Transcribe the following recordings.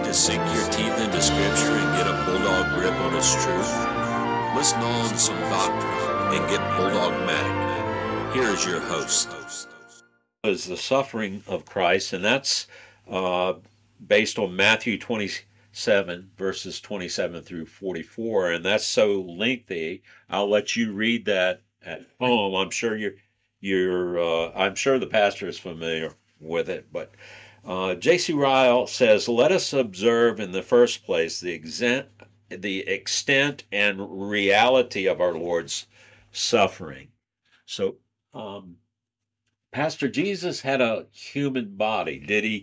to sink your teeth into Scripture and get a bulldog grip on its truth? Let's gnaw on some doctrine and get bulldogmatic. Here is your host. Is the suffering of Christ, and that's based on Matthew 27, verses 27 through 44, and that's so lengthy. I'll let you read that at home. I'm sure I'm sure the pastor is familiar with it, but J.C. Ryle says, "Let us observe in the first place the extent and reality of our Lord's suffering." So, Pastor, Jesus had a human body.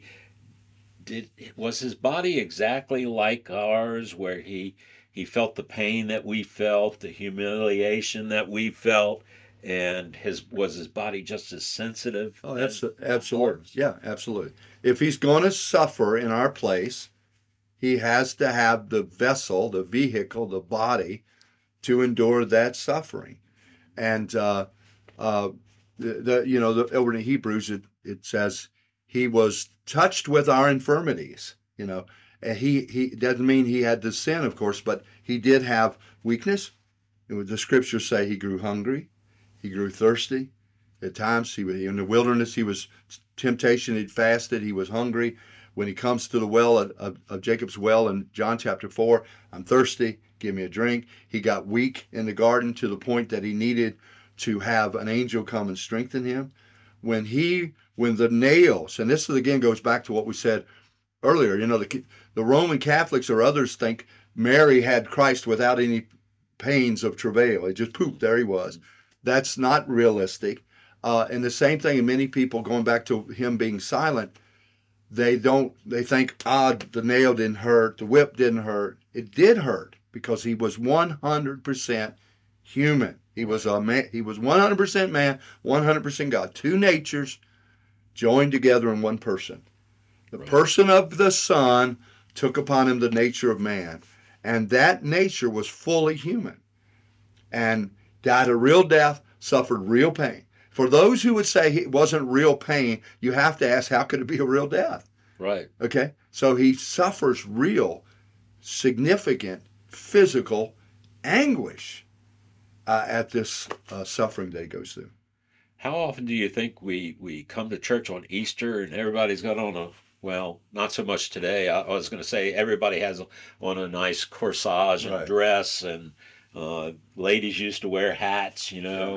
Was his body exactly like ours, where he felt the pain that we felt, the humiliation that we felt, and was his body just as sensitive? Oh, that's absolutely. Yeah, absolutely. If he's going to suffer in our place, he has to have the vessel, the vehicle, the body to endure that suffering. And over in Hebrews, it says he was touched with our infirmities. And he doesn't mean he had the sin, of course, but he did have weakness. The scriptures say he grew hungry, he grew thirsty. At times, he was in the wilderness. He was temptation. He fasted. He was hungry. When he comes to the well of Jacob's well in John chapter 4, I'm thirsty. Give me a drink. He got weak in the garden to the point that he needed to have an angel come and strengthen him. When the nails, and this again goes back to what we said earlier, the Roman Catholics or others think Mary had Christ without any pains of travail. It just poof, there he was. That's not realistic. And the same thing, and many people, going back to him being silent, they think, the nail didn't hurt, the whip didn't hurt. It did hurt because he was 100% human. He was a man. He was 100% man, 100% God. Two natures joined together in one person. The person of the Son took upon him the nature of man, and that nature was fully human, and died a real death, suffered real pain. For those who would say it wasn't real pain, you have to ask, how could it be a real death? Right. Okay? So he suffers real, significant, physical anguish at this suffering that he goes through. How often do you think we come to church on Easter and everybody's got on not so much today. I was going to say everybody has on a nice corsage and dress, and ladies used to wear hats,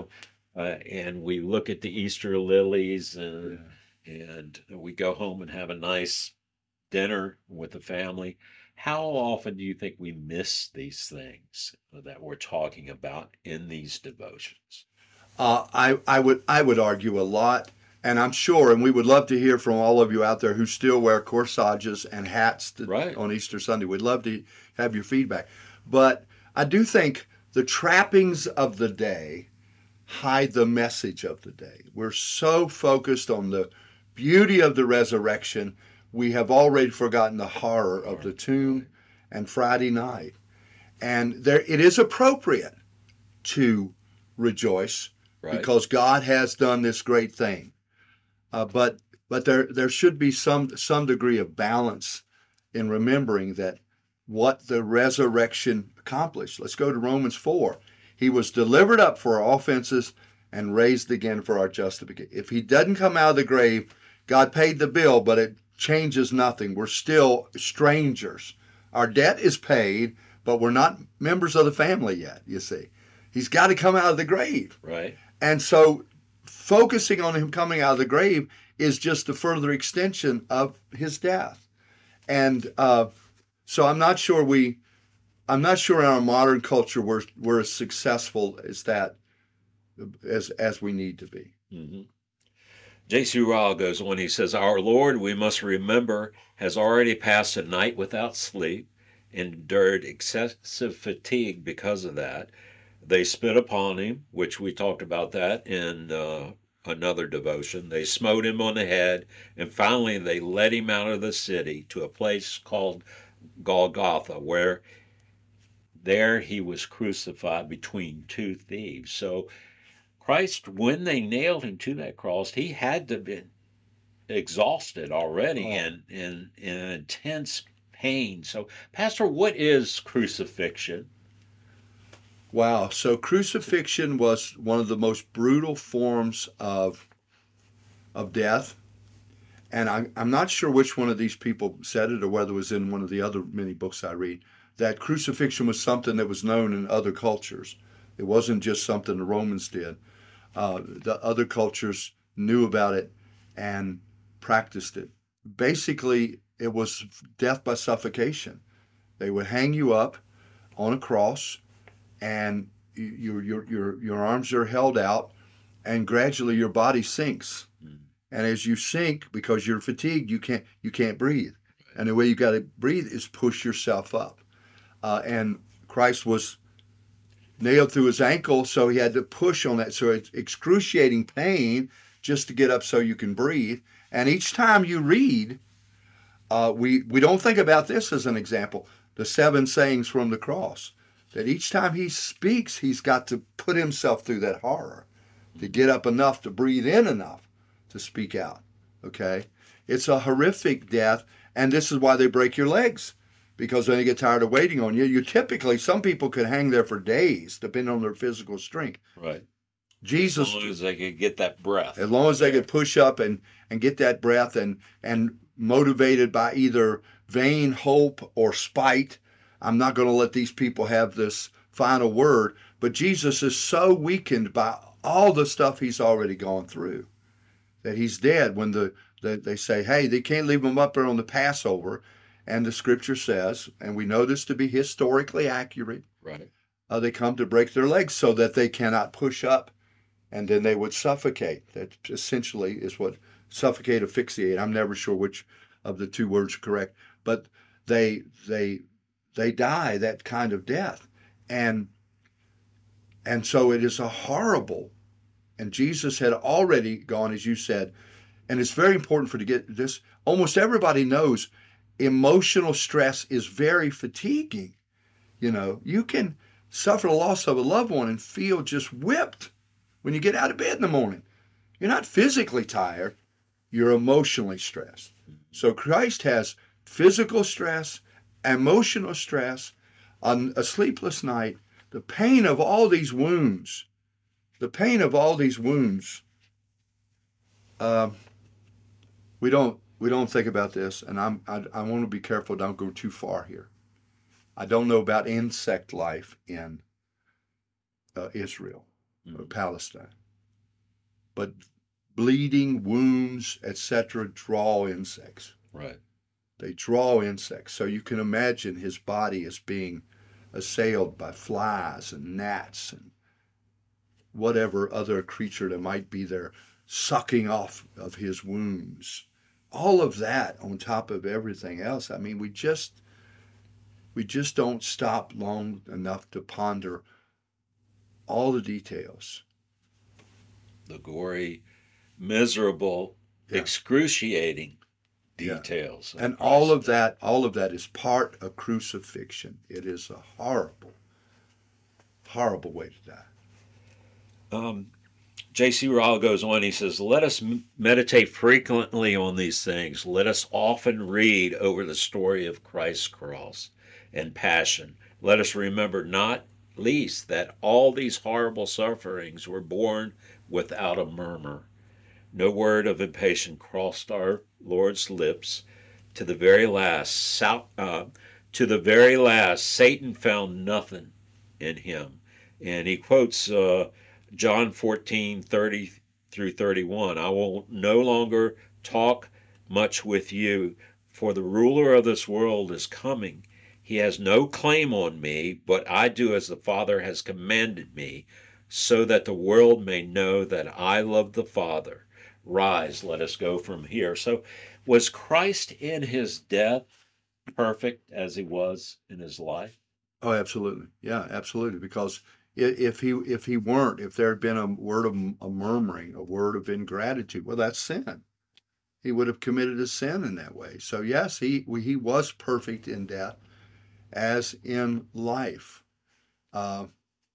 and we look at the Easter lilies, and we go home and have a nice dinner with the family. How often do you think we miss these things that we're talking about in these devotions? I would argue a lot, and I'm sure, and we would love to hear from all of you out there who still wear corsages and hats on Easter Sunday. We'd love to have your feedback. But I do think the trappings of the day hide the message of the day. We're so focused on the beauty of the resurrection, we have already forgotten the horror of the tomb and Friday night. And it is appropriate to rejoice because God has done this great thing. But there should be some degree of balance in remembering that what the resurrection accomplished. Let's go to Romans 4. He was delivered up for our offenses and raised again for our justification. If he doesn't come out of the grave, God paid the bill, but it changes nothing. We're still strangers. Our debt is paid, but we're not members of the family yet, you see. He's got to come out of the grave. Right. And so focusing on him coming out of the grave is just a further extension of his death. And so I'm not sure in our modern culture we're as successful as that as we need to be. Mm-hmm. J.C. Ryle goes on, he says, "Our Lord, we must remember, has already passed a night without sleep, endured excessive fatigue because of that. They spit upon him," which we talked about that in another devotion. "They smote him on the head, and finally they led him out of the city to a place called Golgotha, where there he was crucified between two thieves." So Christ, when they nailed him to that cross, he had to have been exhausted already and in intense pain. So, Pastor, what is crucifixion? Wow. So crucifixion was one of the most brutal forms of death. And I'm not sure which one of these people said it or whether it was in one of the other many books I read, that crucifixion was something that was known in other cultures. It wasn't just something the Romans did. The other cultures knew about it and practiced it. Basically, it was death by suffocation. They would hang you up on a cross, and your arms are held out, and gradually your body sinks. And as you sink, because you're fatigued, you can't breathe. And the way you got to breathe is push yourself up. And Christ was nailed through his ankle, so he had to push on that. So it's excruciating pain just to get up so you can breathe. And each time you read, we don't think about this as an example, the 7 sayings from the cross, that each time he speaks, he's got to put himself through that horror to get up enough to breathe in enough to speak out. Okay? It's a horrific death, and this is why they break your legs, because when they get tired of waiting on you, typically, some people could hang there for days, depending on their physical strength. Right. Jesus, as long as they could get that breath. As long as they could push up and get that breath, and motivated by either vain hope or spite, I'm not going to let these people have this final word. But Jesus is so weakened by all the stuff he's already gone through that he's dead when they say, hey, they can't leave him up there on the Passover. And the scripture says, and we know this to be historically accurate, right? They come to break their legs so that they cannot push up, and then they would suffocate. That essentially is what suffocate, asphyxiate. I'm never sure which of the two words are correct, but they die that kind of death. And so it is a horrible, and Jesus had already gone, as you said, and it's very important to get this. Almost everybody knows emotional stress is very fatiguing. You can suffer the loss of a loved one and feel just whipped when you get out of bed in the morning. You're not physically tired, you're emotionally stressed. So Christ has physical stress, emotional stress, a sleepless night, the pain of all these wounds. We don't think about this, and I want to be careful, don't go too far here. I don't know about insect life in Israel or Palestine, but bleeding, wounds, etc. draw insects. Right. They draw insects. So you can imagine his body is being assailed by flies and gnats and whatever other creature that might be there sucking off of his wounds. All of that on top of everything else. I mean, we just don't stop long enough to ponder all the details. The gory, miserable, excruciating details. And all of that is part of crucifixion. It is a horrible, horrible way to die. J.C. Ryle goes on, he says, let us meditate frequently on these things. Let us often read over the story of Christ's cross and passion. Let us remember not least that all these horrible sufferings were borne without a murmur. No word of impatience crossed our Lord's lips. To the very last, Satan found nothing in him. And he quotes John 14:30 through 31. I will no longer talk much with you, for the ruler of this world is coming. He has no claim on me, but I do as the Father has commanded me, so that the world may know that I love the Father. Rise, let us go from here. So was Christ in his death perfect as he was in his life? Oh, absolutely. Yeah, absolutely. Because if he weren't, if there had been a word of a murmuring, a word of ingratitude, well, that's sin. He would have committed a sin in that way. So yes, he was perfect in death as in life, and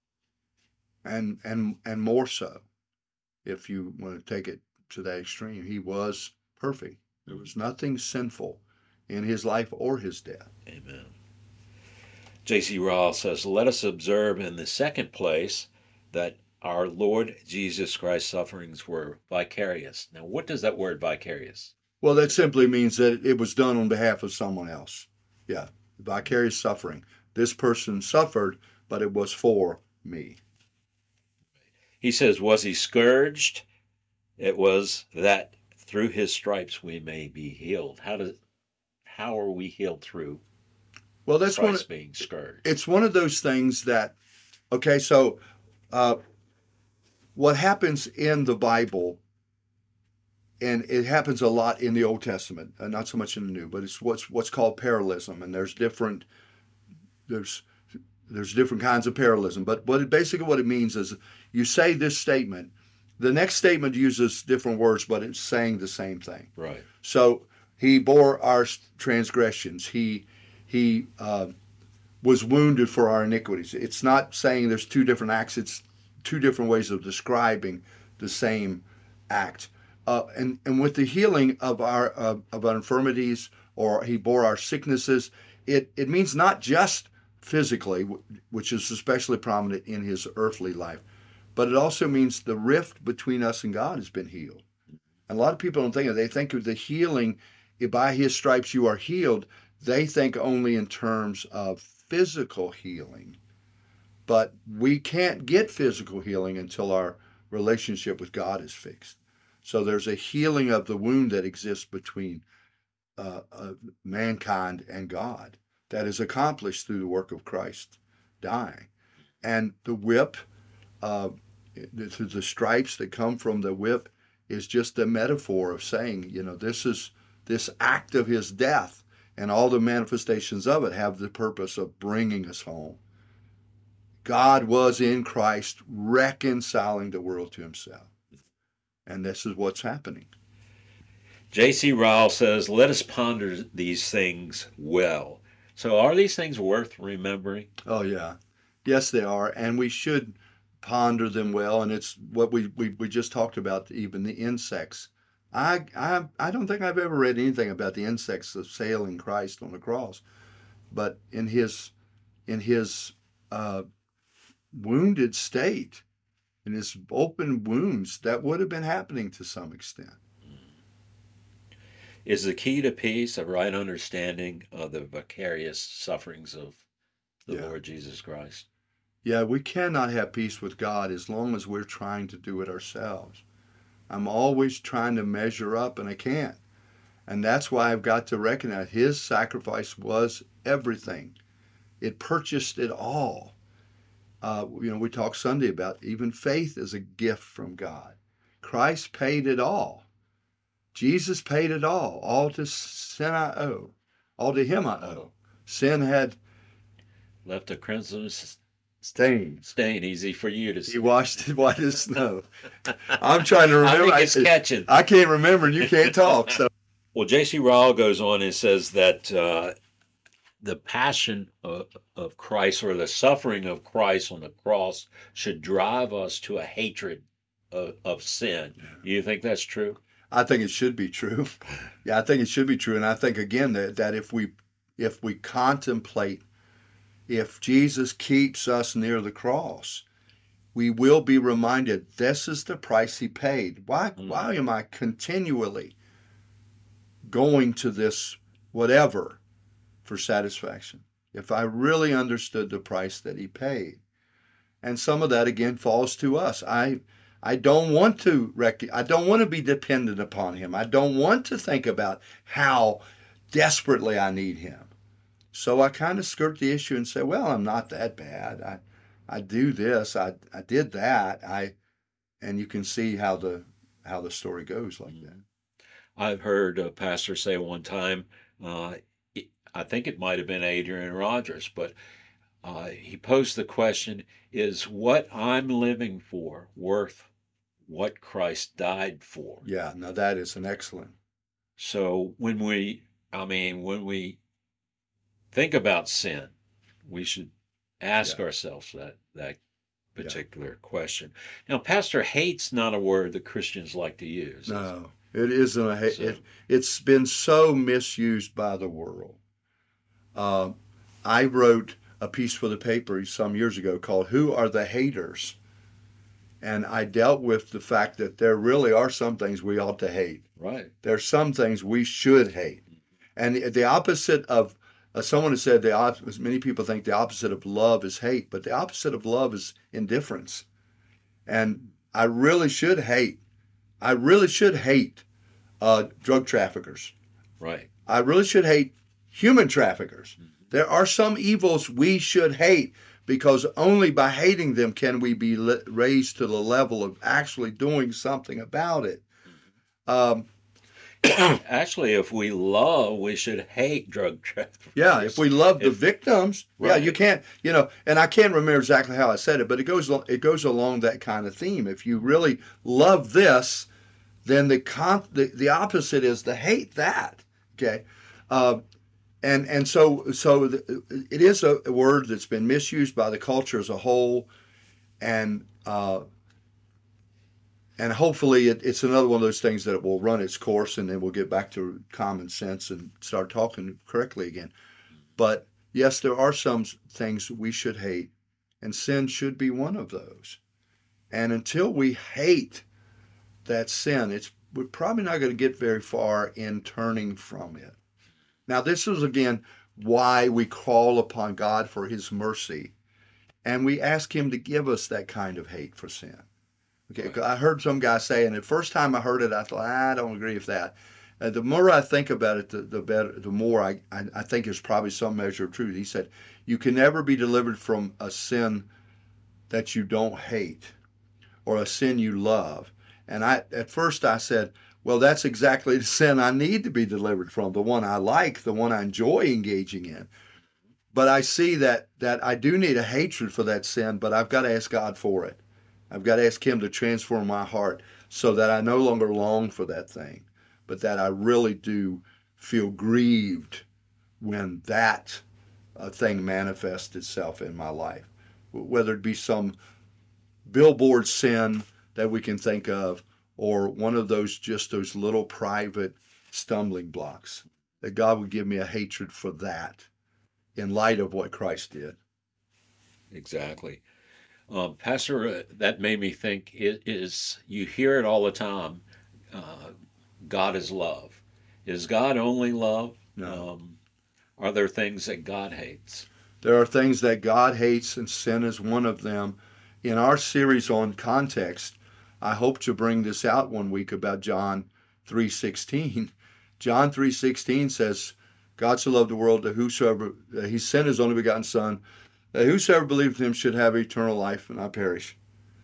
more so. If you want to take it to that extreme, he was perfect. There was nothing sinful in his life or his death. Amen. J.C. Ryle says, let us observe in the second place that our Lord Jesus Christ's sufferings were vicarious. Now, what does that word vicarious? Well, that simply means that it was done on behalf of someone else. Yeah, vicarious suffering. This person suffered, but it was for me. He says, was he scourged? It was that through his stripes we may be healed. How are we healed through that's Christ being scourged? It's one of those things that, okay, so what happens in the Bible, and it happens a lot in the Old Testament, not so much in the New, but it's what's called parallelism, and there's different kinds of parallelism. But basically what it means is you say this statement, the next statement uses different words, but it's saying the same thing. Right. So he bore our transgressions. He was wounded for our iniquities. It's not saying there's two different acts. It's two different ways of describing the same act. And with the healing of our infirmities, or he bore our sicknesses, it means not just physically, which is especially prominent in his earthly life, but it also means the rift between us and God has been healed. And a lot of people don't think of it. They think of the healing, by his stripes you are healed. They think only in terms of physical healing. But we can't get physical healing until our relationship with God is fixed. So there's a healing of the wound that exists between mankind and God that is accomplished through the work of Christ dying. And the whip, the stripes that come from the whip, is just a metaphor of saying, this act of his death and all the manifestations of it have the purpose of bringing us home. God was in Christ reconciling the world to himself. And this is what's happening. J.C. Ryle says, let us ponder these things well. So are these things worth remembering? Oh, yeah. Yes, they are. And we should ponder them well. And it's what we just talked about, even the insects. I don't think I've ever read anything about the insects assailing Christ on the cross. But in his wounded state, in his open wounds, that would have been happening to some extent. Is the key to peace a right understanding of the vicarious sufferings of the Lord Jesus Christ? Yeah, we cannot have peace with God as long as we're trying to do it ourselves. I'm always trying to measure up, and I can't. And that's why I've got to recognize his sacrifice was everything. It purchased it all. We talked Sunday about even faith is a gift from God. Christ paid it all. Jesus paid it all. All to sin I owe. All to him I owe. Sin had left a crimson stain easy for you to see. He washed it white as snow. I'm trying to remember. I think it's catching. I can't remember, and you can't talk. So. Well, J.C. Ryle goes on and says that the passion of Christ, or the suffering of Christ on the cross, should drive us to a hatred of sin. Do you think that's true? I think it should be true. Yeah, I think it should be true. And I think, again, that if we contemplate, if Jesus keeps us near the cross, we will be reminded this is the price he paid. Why am I continually going to this whatever for satisfaction? If I really understood the price that he paid. And some of that, again, falls to us. I don't want to be dependent upon him. I don't want to think about how desperately I need him. So I kind of skirt the issue and say, well, I'm not that bad. I do this. I did that. And you can see how the story goes like that. I've heard a pastor say one time, I think it might have been Adrian Rogers, but he posed the question, is what I'm living for worth what Christ died for? Yeah, now that is an excellent. So when we think about sin, we should ask ourselves that particular question. Now, pastor, hate's not a word that Christians like to use. No, It isn't a hate. So, It's been so misused by the world. I wrote a piece for the paper some years ago called "Who Are the Haters?" And I dealt with the fact that there really are some things we ought to hate. right. There's some things we should hate. And the opposite of someone has said many people think the opposite of love is hate, but the opposite of love is indifference. And I really should hate. I really should hate drug traffickers. Right. I really should hate human traffickers. There are some evils we should hate because only by hating them can we be raised to the level of actually doing something about it. Actually, if we love, we should hate drug traffickers. Yeah, if we love the victims, right. Yeah, you can't, and I can't remember exactly how I said it, but it goes along that kind of theme. If you really love this, then the opposite is to hate that. Okay, and so it is a word that's been misused by the culture as a whole, and hopefully it's another one of those things that it will run its course, and then we'll get back to common sense and start talking correctly again. But yes, there are some things we should hate, and sin should be one of those. And until we hate that sin, we're probably not going to get very far in turning from it. Now, this is, again, why we call upon God for his mercy, and we ask him to give us that kind of hate for sin. Okay, right. I heard some guy say, and the first time I heard it, I thought, I don't agree with that. The more I think about it, the better. The more I think there's probably some measure of truth. He said, you can never be delivered from a sin that you don't hate or a sin you love. And at first I said, well, that's exactly the sin I need to be delivered from, the one I like, the one I enjoy engaging in. But I see that I do need a hatred for that sin, but I've got to ask God for it. I've got to ask him to transform my heart so that I no longer long for that thing, but that I really do feel grieved when that thing manifests itself in my life, whether it be some billboard sin that we can think of, or one of those little private stumbling blocks, that God would give me a hatred for that in light of what Christ did. Exactly. Pastor, that made me think, you hear it all the time, God is love. Is God only love? No. Are there things that God hates? There are things that God hates, and sin is one of them. In our series on context, I hope to bring this out one week about John 3:16. John 3:16 says, God so loved the world that whosoever, he sent his only begotten Son, that whosoever believed in him should have eternal life and not perish.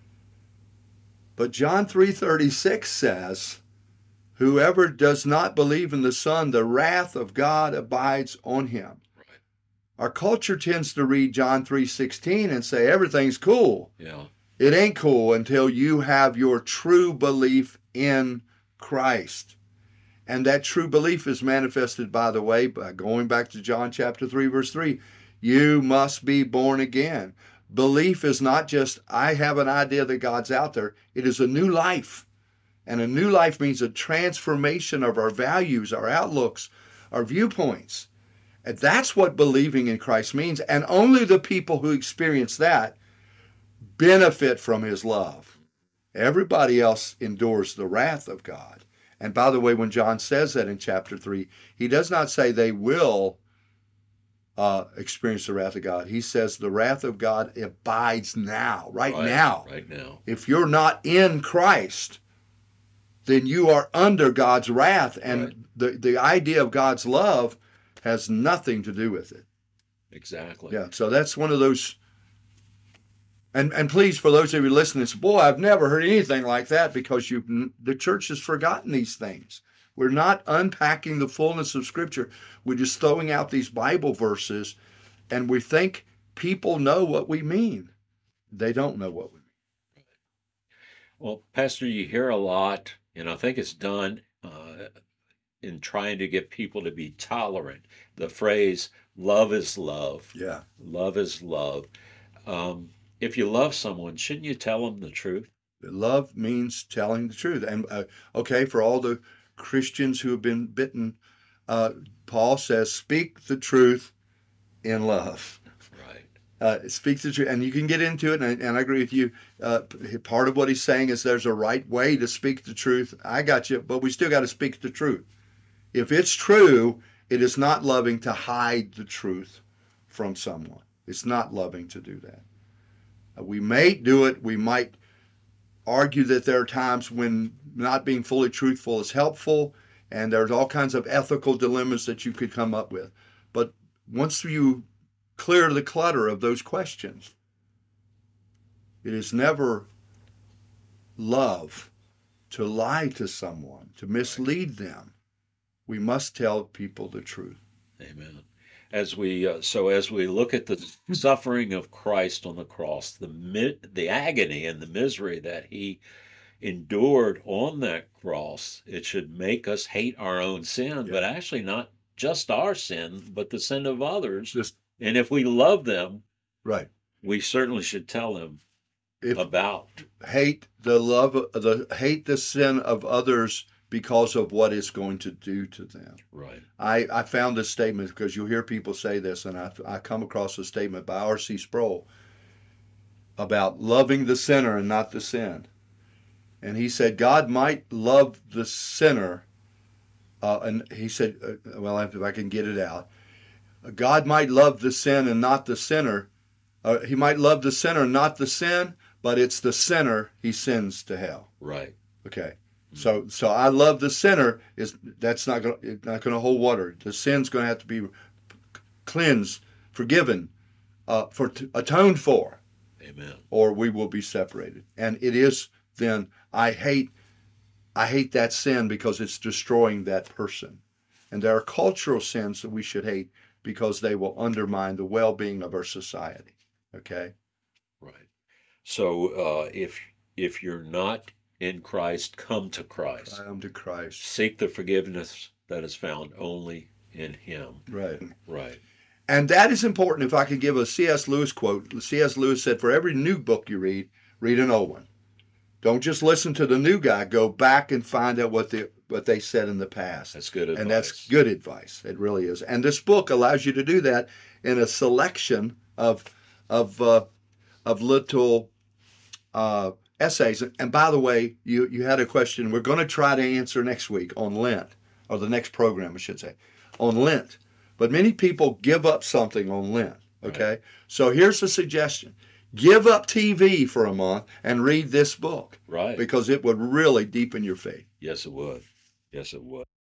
But John 3:36 says, whoever does not believe in the Son, the wrath of God abides on him. Right. Our culture tends to read John 3:16 and say everything's cool. Yeah. It ain't cool until you have your true belief in Christ. And that true belief is manifested, by the way, by going back to John chapter 3, verse 3. You must be born again. Belief is not just, I have an idea that God's out there. It is a new life. And a new life means a transformation of our values, our outlooks, our viewpoints. And that's what believing in Christ means. And only the people who experience that benefit from his love. Everybody else endures the wrath of God. And by the way, when John says that in chapter 3, he does not say they will experience the wrath of God. He says the wrath of God abides now, right now. Right now. If you're not in Christ, then you are under God's wrath. And the idea of God's love has nothing to do with it. Exactly. Yeah, so that's one of those. And please, for those of you listening, boy, I've never heard anything like that, because the church has forgotten these things. We're not unpacking the fullness of Scripture. We're just throwing out these Bible verses, and we think people know what we mean. They don't know what we mean. Well, Pastor, you hear a lot, and I think it's done in trying to get people to be tolerant. The phrase, love is love. Yeah. Love is love. If you love someone, shouldn't you tell them the truth? Love means telling the truth. And okay, for all the Christians who have been bitten. Paul says, speak the truth in love. Speak the truth. And you can get into it, and I agree with you. Part of what he's saying is there's a right way to speak the truth. I got you, but we still got to speak the truth. If it's true, it is not loving to hide the truth from someone. It's not loving to do that. We may do it. We might argue that there are times when not being fully truthful is helpful, and there's all kinds of ethical dilemmas that you could come up with. But once you clear the clutter of those questions, it is never love to lie to someone, to mislead them. We must tell people the truth. Amen. As we look at the suffering of Christ on the cross, the agony and the misery that he endured on that cross, it should make us hate our own sin, but actually not just our sin, but the sin of others. And if we love them, right, we certainly should tell them about hate the sin of others because of what it's going to do to them. Right. I found this statement because you'll hear people say this, and I come across a statement by R.C. Sproul about loving the sinner and not the sin. And he said God might love the sinner, and he said, well, if I can get it out, God might love the sin and not the sinner. He might love the sinner, not the sin, but it's the sinner he sends to hell. Right. Okay. So I love the sinner. That's not going to hold water. The sin's going to have to be cleansed, forgiven, atoned for. Amen. Or we will be separated. And it is then I hate that sin because it's destroying that person. And there are cultural sins that we should hate because they will undermine the well-being of our society. Okay? Right. So if you're not in Christ, come to Christ. Come to Christ. Seek the forgiveness that is found only in him. Right. Right. And that is important. If I could give a C.S. Lewis quote, C.S. Lewis said, for every new book you read an old one. Don't just listen to the new guy. Go back and find out what they said in the past. That's good advice. And that's good advice. It really is. And this book allows you to do that in a selection of little essays. And by the way, you had a question we're going to try to answer next week on Lent, or the next program, I should say, on Lent. But many people give up something on Lent. Okay, right. So here's a suggestion. Give up TV for a month and read this book. Right. Because it would really deepen your faith. Yes, it would. Yes, it would.